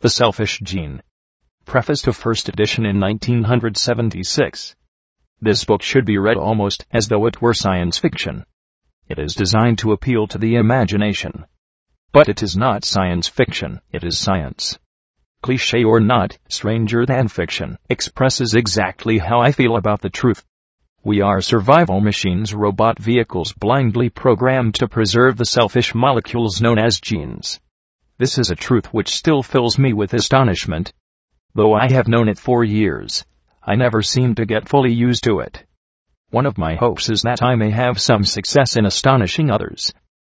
The Selfish Gene. Preface to first edition in 1976. This book should be read almost as though it were science fiction. It is designed to appeal to the imagination. But it is not science fiction, it is science. Cliché or not, Stranger Than Fiction expresses exactly how I feel about the truth. We are survival machines, robot vehicles blindly programmed to preserve the selfish molecules known as genes. This is a truth which still fills me with astonishment. Though I have known it for years, I never seem to get fully used to it. One of my hopes is that I may have some success in astonishing others.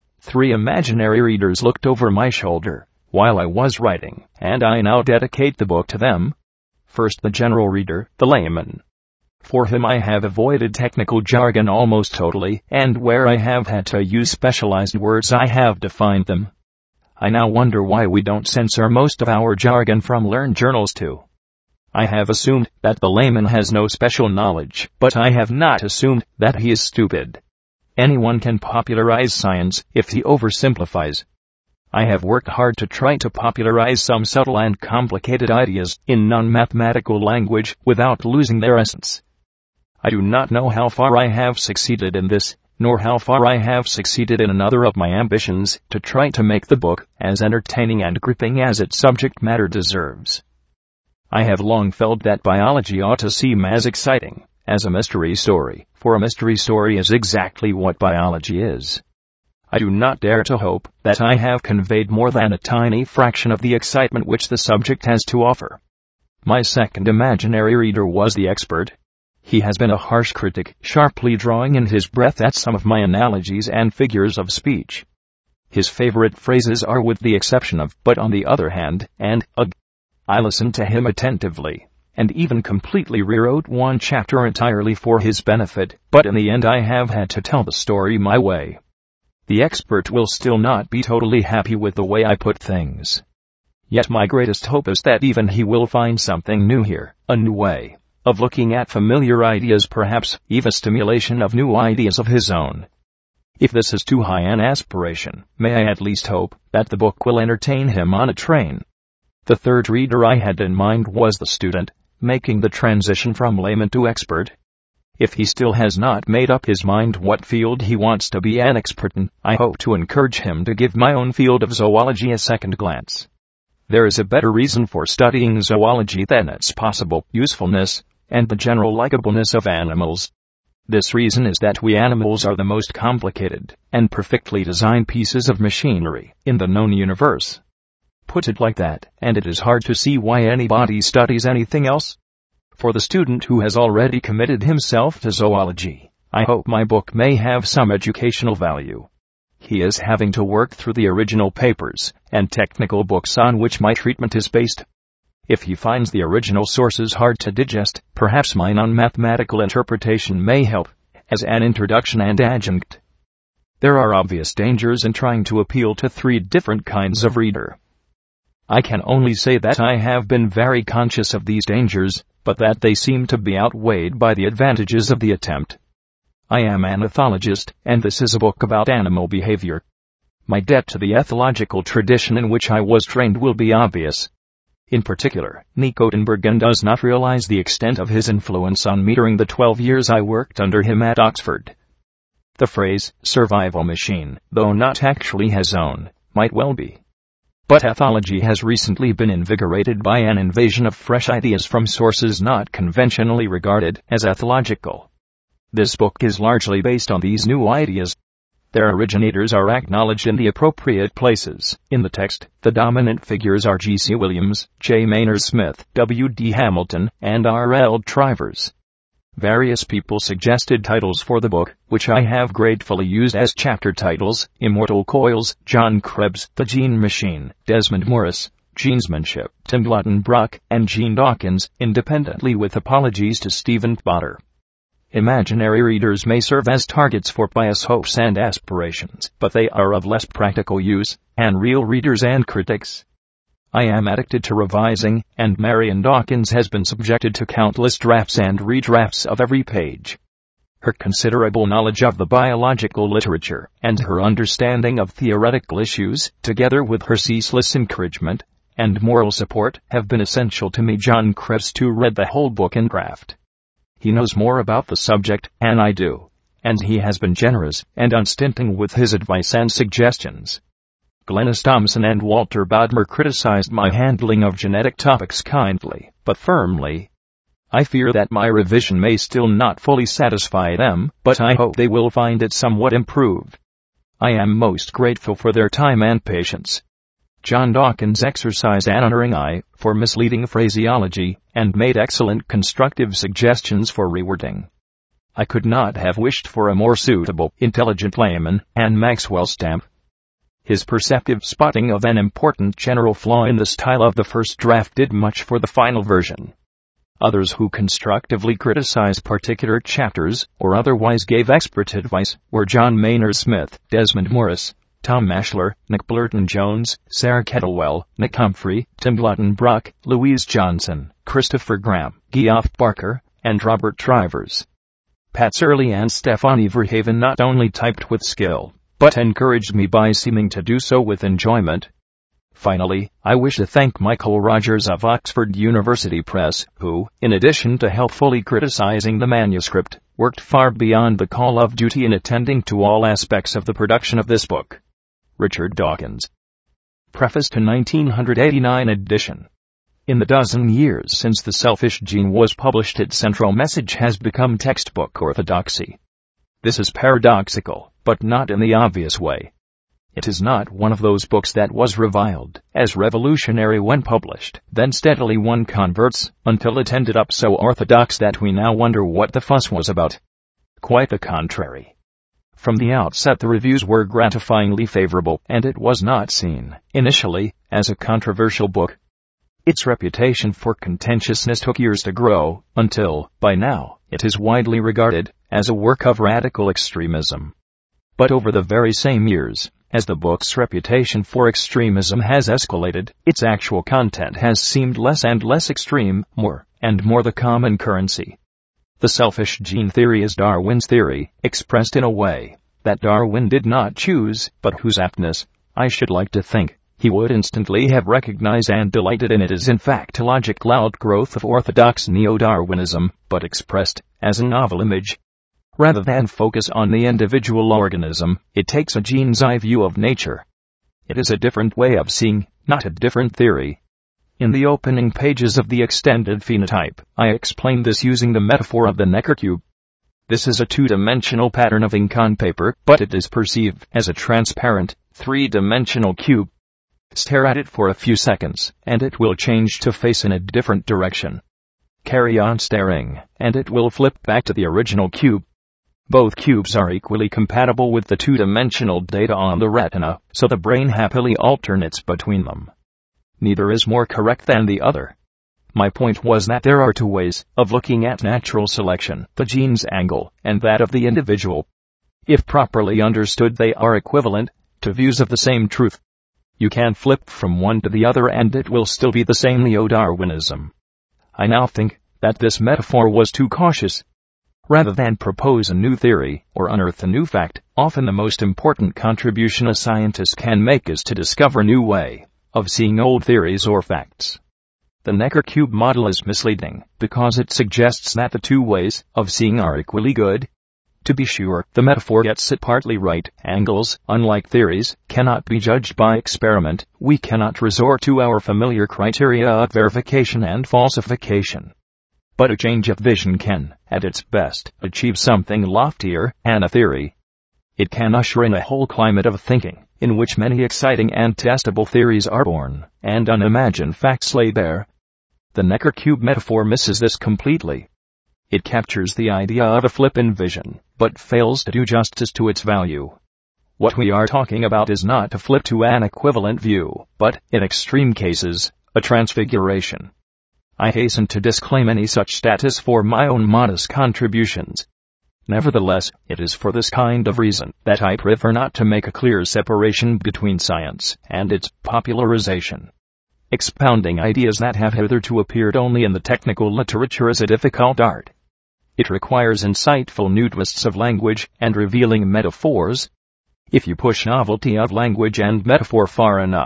3 imaginary readers looked over my shoulder while I was writing, and I now dedicate the book to them. First, the general reader, the layman. For him I have avoided technical jargon almost totally, and where I have had to use specialized words I have defined them. I now wonder why we don't censor most of our jargon from learned journals too. I have assumed that the layman has no special knowledge, but I have not assumed that he is stupid. Anyone can popularize science if he oversimplifies. I have worked hard to try to popularize some subtle and complicated ideas in non-mathematical language without losing their essence. I do not know how far I have succeeded in this, nor how far I have succeeded in another of my ambitions, to try to make the book as entertaining and gripping as its subject matter deserves. I have long felt that biology ought to seem as exciting as a mystery story, for a mystery story is exactly what biology is. I do not dare to hope that I have conveyed more than a tiny fraction of the excitement which the subject has to offer. My second imaginary reader was the expert. He has been a harsh critic, sharply drawing in his breath at some of my analogies and figures of speech. His favorite phrases are "with the exception of," "but on the other hand," and "ugh." I listened to him attentively, and even completely rewrote one chapter entirely for his benefit, but in the end I have had to tell the story my way. The expert will still not be totally happy with the way I put things. Yet my greatest hope is that even he will find something new here, a new way of looking at familiar ideas, perhaps even stimulation of new ideas of his own. If this is too high an aspiration, may I at least hope that the book will entertain him on a train. The third reader I had in mind was the student, making the transition from layman to expert. If he still has not made up his mind what field he wants to be an expert in, I hope to encourage him to give my own field of zoology a second glance. There is a better reason for studying zoology than its possible usefulness and the general likableness of animals. This reason is that we animals are the most complicated and perfectly designed pieces of machinery in the known universe. Put it like that, and it is hard to see why anybody studies anything else. For the student who has already committed himself to zoology, I hope my book may have some educational value. He is having to work through the original papers and technical books on which my treatment is based. If he finds the original sources hard to digest, perhaps my non-mathematical interpretation may help as an introduction and adjunct. There are obvious dangers in trying to appeal to 3 different kinds of reader. I can only say that I have been very conscious of these dangers, but that they seem to be outweighed by the advantages of the attempt. I am an ethologist, and this is a book about animal behavior. My debt to the ethological tradition in which I was trained will be obvious. In particular, Nico Tinbergen does not realize the extent of his influence on me during the 12 years I worked under him at Oxford. The phrase, survival machine, though not actually his own, might well be. But ethology has recently been invigorated by an invasion of fresh ideas from sources not conventionally regarded as ethological. This book is largely based on these new ideas. Their originators are acknowledged in the appropriate places. In the text, the dominant figures are G.C. Williams, J. Maynard Smith, W.D. Hamilton, and R.L. Trivers. Various people suggested titles for the book, which I have gratefully used as chapter titles: Immortal Coils, John Krebs, The Gene Machine, Desmond Morris, Genesmanship, Tim Luttenbrock, and Gene Dawkins, independently, with apologies to Stephen Potter. Imaginary readers may serve as targets for pious hopes and aspirations, but they are of less practical use than real readers and critics. I am addicted to revising, and Marion Dawkins has been subjected to countless drafts and redrafts of every page. Her considerable knowledge of the biological literature and her understanding of theoretical issues, together with her ceaseless encouragement and moral support have been essential to me. John Krebs too read the whole book in draft. He knows more about the subject than I do, and he has been generous and unstinting with his advice and suggestions. Glennis Thompson and Walter Bodmer criticized my handling of genetic topics kindly, but firmly. I fear that my revision may still not fully satisfy them, but I hope they will find it somewhat improved. I am most grateful for their time and patience. John Dawkins exercised an unerring eye for misleading phraseology and made excellent constructive suggestions for rewording. I could not have wished for a more suitable, intelligent layman, and Maxwell stamp. His perceptive spotting of an important general flaw in the style of the first draft did much for the final version. Others who constructively criticized particular chapters, or otherwise gave expert advice, were John Maynard Smith, Desmond Morris, Tom Mashler, Nick Blurton Jones, Sarah Kettlewell, Nick Humphrey, Tim Lutton-Brock, Louise Johnson, Christopher Graham, Geoff Barker, and Robert Trivers. Pat Surley and Stephanie Verhaven not only typed with skill, but encouraged me by seeming to do so with enjoyment. Finally, I wish to thank Michael Rogers of Oxford University Press, who, in addition to helpfully criticizing the manuscript, worked far beyond the call of duty in attending to all aspects of the production of this book. Richard Dawkins. Preface to 1989 edition. In the dozen years since The Selfish Gene was published, its central message has become textbook orthodoxy. This is paradoxical, but not in the obvious way. It is not one of those books that was reviled as revolutionary when published, then steadily won converts, until it ended up so orthodox that we now wonder what the fuss was about. Quite the contrary. From the outset the reviews were gratifyingly favorable, and it was not seen, initially, as a controversial book. Its reputation for contentiousness took years to grow, until, by now, it is widely regarded as a work of radical extremism. But over the very same years, as the book's reputation for extremism has escalated, its actual content has seemed less and less extreme, more and more the common currency. The selfish gene theory is Darwin's theory, expressed in a way that Darwin did not choose, but whose aptness, I should like to think, he would instantly have recognized and delighted in. It is in fact a logical outgrowth of orthodox neo-Darwinism, but expressed as a novel image. Rather than focus on the individual organism, it takes a gene's eye view of nature. It is a different way of seeing, not a different theory. In the opening pages of the extended phenotype, I explain this using the metaphor of the Necker cube. This is a two-dimensional pattern of ink on paper, but it is perceived as a transparent, three-dimensional cube. Stare at it for a few seconds, and it will change to face in a different direction. Carry on staring, and it will flip back to the original cube. Both cubes are equally compatible with the two-dimensional data on the retina, so the brain happily alternates between them. Neither is more correct than the other. My point was that there are two ways of looking at natural selection, the gene's angle, and that of the individual. If properly understood, they are equivalent to views of the same truth. You can flip from one to the other and it will still be the same neo-Darwinism. I now think that this metaphor was too cautious. Rather than propose a new theory or unearth a new fact, often the most important contribution a scientist can make is to discover a new way of seeing old theories or facts. The Necker cube model is misleading because it suggests that the two ways of seeing are equally good. To be sure, the metaphor gets it partly right. Angles, unlike theories, cannot be judged by experiment. We cannot resort to our familiar criteria of verification and falsification. But a change of vision can, at its best, achieve something loftier than a theory. It can usher in a whole climate of thinking, in which many exciting and testable theories are born, and unimagined facts lay bare. The Necker cube metaphor misses this completely. It captures the idea of a flip in vision, but fails to do justice to its value. What we are talking about is not a flip to an equivalent view, but, in extreme cases, a transfiguration. I hasten to disclaim any such status for my own modest contributions. Nevertheless, it is for this kind of reason that I prefer not to make a clear separation between science and its popularization. Expounding ideas that have hitherto appeared only in the technical literature is a difficult art. It requires insightful new twists of language and revealing metaphors. If you push novelty of language and metaphor far enough,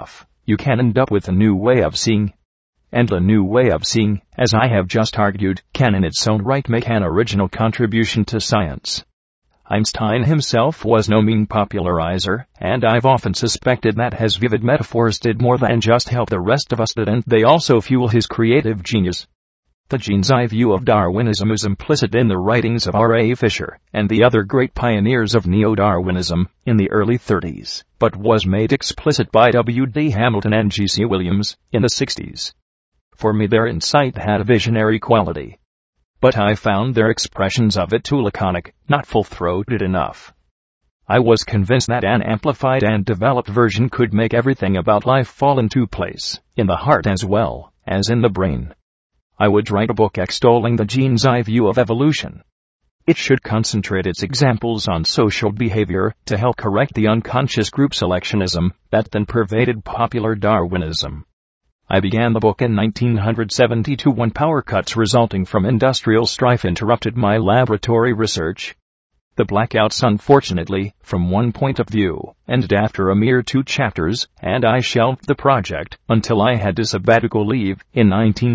you can end up with a new way of seeing. And the new way of seeing, as I have just argued, can in its own right make an original contribution to science. Einstein himself was no mean popularizer, and I've often suspected that his vivid metaphors did more than just help the rest of us, and they also fuel his creative genius. The gene's-eye view of Darwinism is implicit in the writings of R.A. Fisher and the other great pioneers of neo-Darwinism in the early 30s, but was made explicit by W.D. Hamilton and G.C. Williams in the 60s. For me, their insight had a visionary quality, but I found their expressions of it too laconic, not full-throated enough. I was convinced that an amplified and developed version could make everything about life fall into place, in the heart as well as in the brain. I would write a book extolling the gene's-eye view of evolution. It should concentrate its examples on social behavior to help correct the unconscious group selectionism that then pervaded popular Darwinism. I began the book in 1972 when power cuts resulting from industrial strife interrupted my laboratory research. The blackouts, unfortunately, from one point of view, ended after a mere 2 chapters, and I shelved the project until I had a sabbatical leave in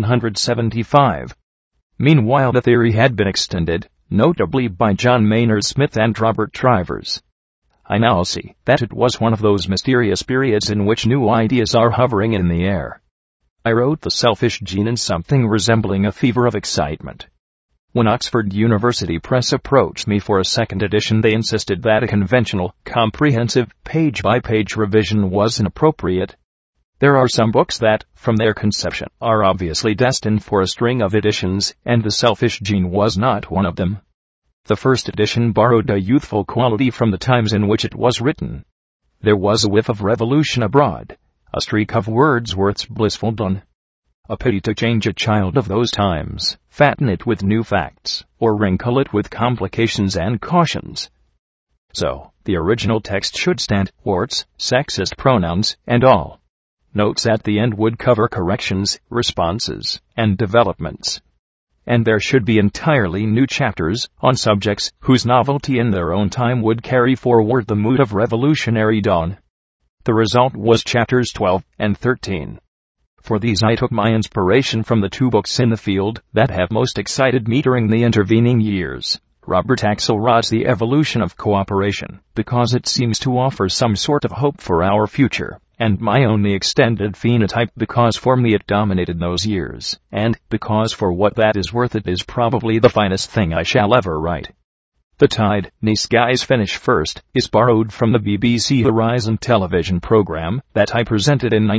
1975. Meanwhile, the theory had been extended, notably by John Maynard Smith and Robert Trivers. I now see that it was one of those mysterious periods in which new ideas are hovering in the air. I wrote The Selfish Gene in something resembling a fever of excitement. When Oxford University Press approached me for a second edition, they insisted that a conventional, comprehensive, page-by-page revision was inappropriate. There are some books that, from their conception, are obviously destined for a string of editions, and The Selfish Gene was not one of them. The first edition borrowed a youthful quality from the times in which it was written. There was a whiff of revolution abroad, a streak of Wordsworth's blissful dawn. A pity to change a child of those times, fatten it with new facts, or wrinkle it with complications and cautions. So, the original text should stand, warts, sexist pronouns, and all. Notes at the end would cover corrections, responses, and developments. And there should be entirely new chapters on subjects whose novelty in their own time would carry forward the mood of revolutionary dawn. The result was chapters 12 and 13. For these I took my inspiration from the 2 books in the field that have most excited me during the intervening years. Robert Axelrod's The Evolution of Cooperation, because it seems to offer some sort of hope for our future, and my own The Extended Phenotype, because for me it dominated those years, and because for what that is worth it is probably the finest thing I shall ever write. The Tide, Nice Guys Finish First, is borrowed from the BBC Horizon television program that I presented in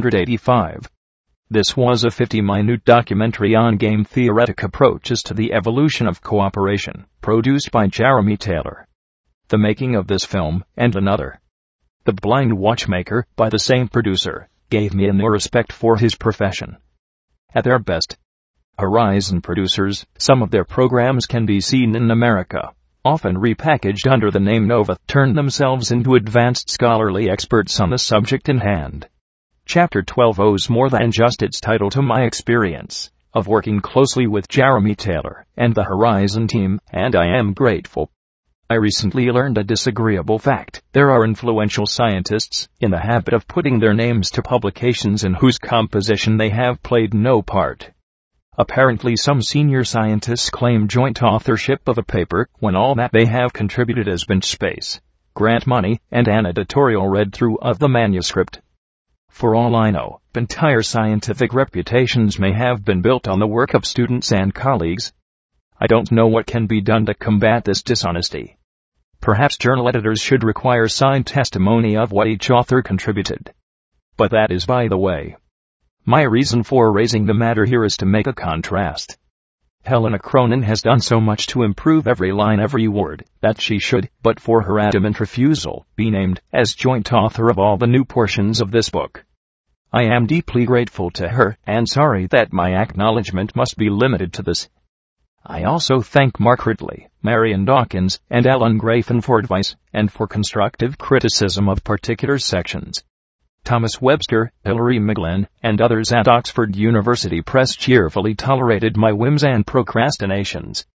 1985. This was a 50-minute documentary on game-theoretic approaches to the evolution of cooperation, produced by Jeremy Taylor. The making of this film, and another, The Blind Watchmaker, by the same producer, gave me a new respect for his profession. At their best, Horizon producers, some of their programs can be seen in America, often repackaged under the name Nova, turn themselves into advanced scholarly experts on the subject in hand. Chapter 12 owes more than just its title to my experience of working closely with Jeremy Taylor and the Horizon team, and I am grateful. I recently learned a disagreeable fact. There are influential scientists in the habit of putting their names to publications in whose composition they have played no part. Apparently some senior scientists claim joint authorship of a paper when all that they have contributed is bench space, grant money, and an editorial read-through of the manuscript. For all I know, entire scientific reputations may have been built on the work of students and colleagues. I don't know what can be done to combat this dishonesty. Perhaps journal editors should require signed testimony of what each author contributed. But that is by the way. My reason for raising the matter here is to make a contrast. Helena Cronin has done so much to improve every line, every word, that she should, but for her adamant refusal, be named as joint author of all the new portions of this book. I am deeply grateful to her, and sorry that my acknowledgement must be limited to this. I also thank Mark Ridley, Marion Dawkins, and Ellen Grafen for advice, and for constructive criticism of particular sections. Thomas Webster, Hilary Miglin, and others at Oxford University Press cheerfully tolerated my whims and procrastinations.